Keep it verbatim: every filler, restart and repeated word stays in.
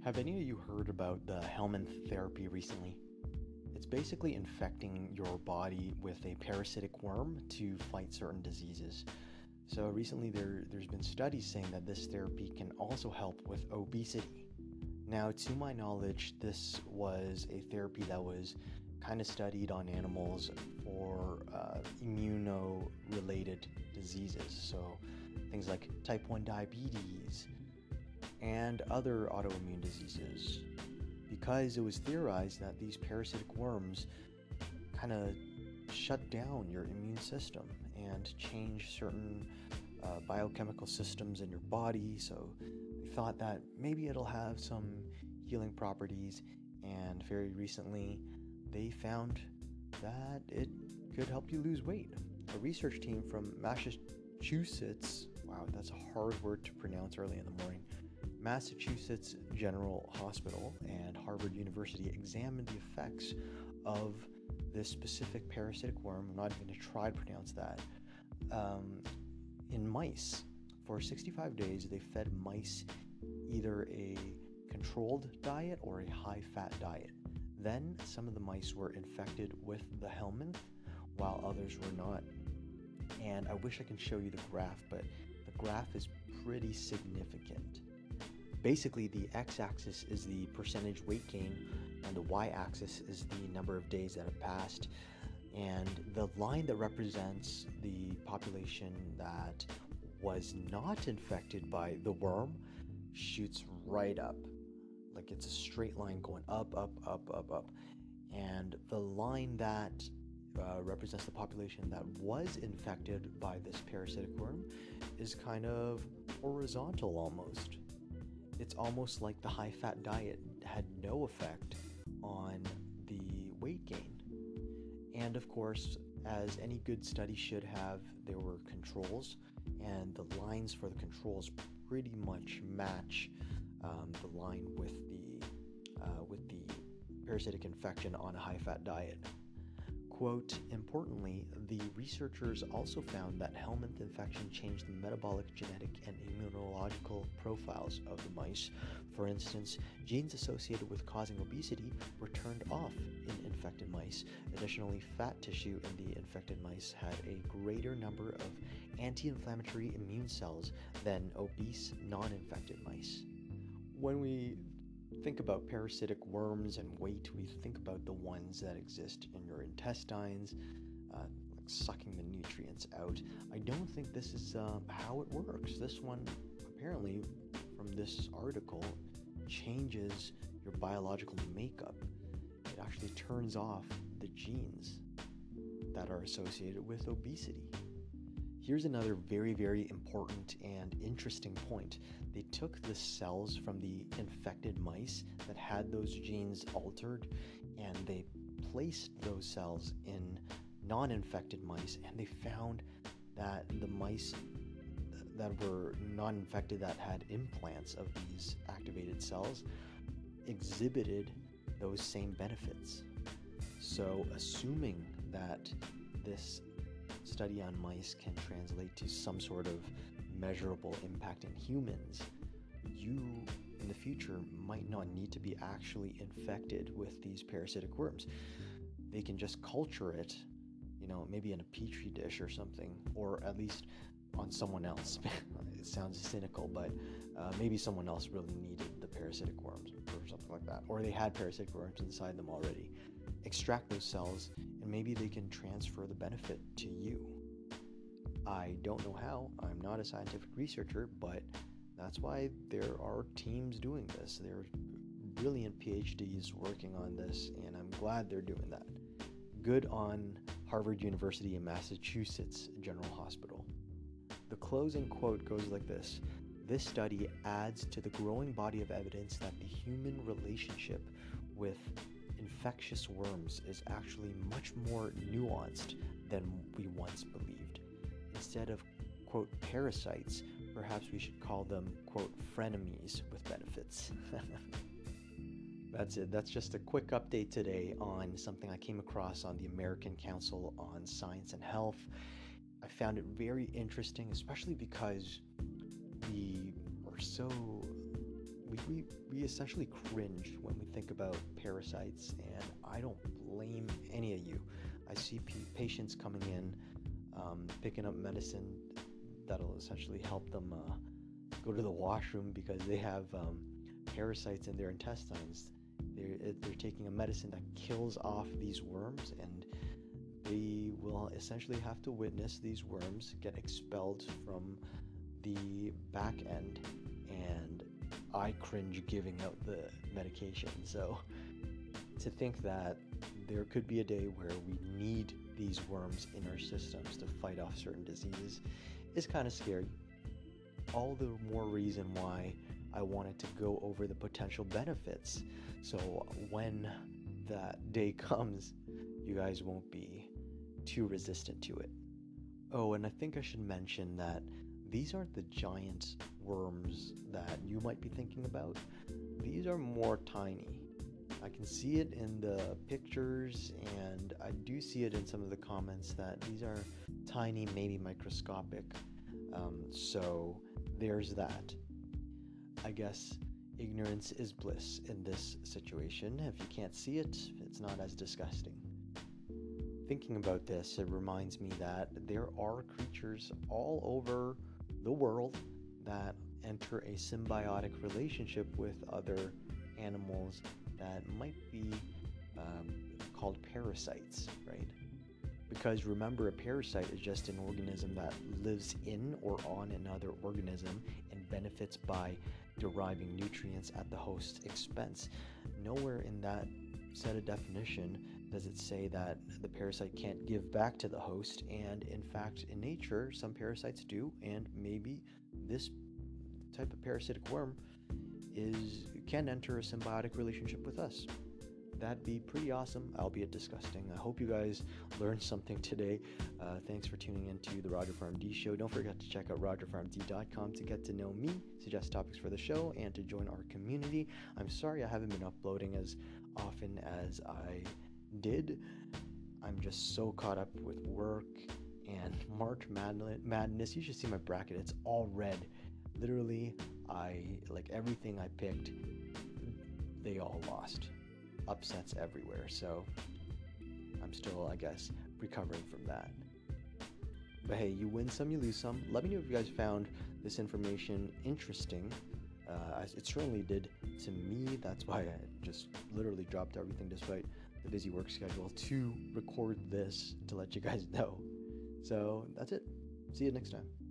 Have any of you heard about the Helminth therapy recently? It's basically infecting your body with a parasitic worm to fight certain diseases. So recently there there's been studies saying that this therapy can also help with obesity. Now, to my knowledge, this was a therapy that was kind of studied on animals for uh, immuno-related diseases. So things like type one diabetes, and other autoimmune diseases, because it was theorized that these parasitic worms kind of shut down your immune system and change certain uh, biochemical systems in your body. So they thought that maybe it'll have some healing properties, and very recently they found that it could help you lose weight. A research team from Massachusetts, wow, that's a hard word to pronounce early in the morning, Massachusetts General Hospital and Harvard University examined the effects of this specific parasitic worm. I'm not even going to try to pronounce that. Um, in mice. For sixty-five days, they fed mice either a controlled diet or a high-fat diet. Then some of the mice were infected with the Helminth, while others were not. And I wish I could show you the graph, but the graph is pretty significant. Basically, the x-axis is the percentage weight gain, and the y-axis is the number of days that have passed. And the line that represents the population that was not infected by the worm shoots right up. Like it's a straight line going up, up, up, up, up. And the line that uh, represents the population that was infected by this parasitic worm is kind of horizontal almost. It's almost like the high-fat diet had no effect on the weight gain. And of course, as any good study should have, there were controls, and the lines for the controls pretty much match um, the line with the uh, with the parasitic infection on a high-fat diet. Quote, importantly, the researchers also found that Helminth infection changed the metabolic, genetic, and immunological profiles of the mice. For instance, genes associated with causing obesity were turned off in infected mice. Additionally, fat tissue in the infected mice had a greater number of anti-inflammatory immune cells than obese, non-infected mice. When we think about parasitic worms and weight, we think about the ones that exist in your intestines, uh, like sucking the nutrients out. I don't think this is uh, how it works. This one, apparently, from this article, changes your biological makeup. It actually turns off the genes that are associated with obesity. Here's another very, very important and interesting point. They took the cells from the infected mice that had those genes altered, and they placed those cells in non-infected mice, and they found that the mice that were non-infected, that had implants of these activated cells, exhibited those same benefits. So assuming that this study on mice can translate to some sort of measurable impact in humans, you in the future might not need to be actually infected with these parasitic worms. They can just culture it, you know, maybe in a petri dish or something, or at least on someone else. It sounds cynical, but uh, maybe someone else really needed the parasitic worms or something like that, or they had parasitic worms inside them already. Extract those cells, and maybe they can transfer the benefit to you. I don't know how. I'm not a scientific researcher, but that's why there are teams doing this. There are brilliant PhDs working on this, and I'm glad they're doing that. Good on Harvard University and Massachusetts General Hospital. The closing quote goes like this: this study adds to the growing body of evidence that the human relationship with infectious worms is actually much more nuanced than we once believed. Instead of, quote, parasites, perhaps we should call them, quote, frenemies with benefits. That's it. That's just a quick update today on something I came across on the American Council on Science and Health. I found it very interesting, especially because we are so we, we, we essentially cringe when we think about parasites, and I don't blame any of you. I see p- patients coming in, um, picking up medicine that'll essentially help them uh, go to the washroom because they have um, parasites in their intestines. They're, they're taking a medicine that kills off these worms, and they will essentially have to witness these worms get expelled from the back end, and I cringe giving out the medication. So to think that there could be a day where we need these worms in our systems to fight off certain diseases is kind of scary. All the more reason why I wanted to go over the potential benefits, so when that day comes, you guys won't be too resistant to it. Oh, and I think I should mention that these aren't the giant worms that you might be thinking about. These are more tiny. I can see it in the pictures, and I do see it in some of the comments that these are tiny, maybe microscopic. Um, so there's that. I guess ignorance is bliss in this situation. If you can't see it, it's not as disgusting. Thinking about this, it reminds me that there are creatures all over the world that enter a symbiotic relationship with other animals that might be um, called parasites, right? Because remember, a parasite is just an organism that lives in or on another organism and benefits by deriving nutrients at the host's expense. Nowhere in that set of definition does it say that the parasite can't give back to the host, and in fact, in nature, some parasites do, and maybe this type of parasitic worm is can enter a symbiotic relationship with us. That'd be pretty awesome, albeit disgusting. I hope you guys learned something today. Uh, thanks for tuning into the Roger Farm D Show. Don't forget to check out roger farm d dot com to get to know me, suggest topics for the show, and to join our community. I'm sorry I haven't been uploading as often as I did. I'm just so caught up with work and March Madness. You should see my bracket. It's all red. Literally, I like everything I picked, they all lost. Upsets everywhere, so I'm still, I guess, recovering from that. But hey, you win some, you lose some. Let me know if you guys found this information interesting. Uh, it certainly did to me. That's why I just literally dropped everything despite the busy work schedule to record this to let you guys know. So that's it. See you next time.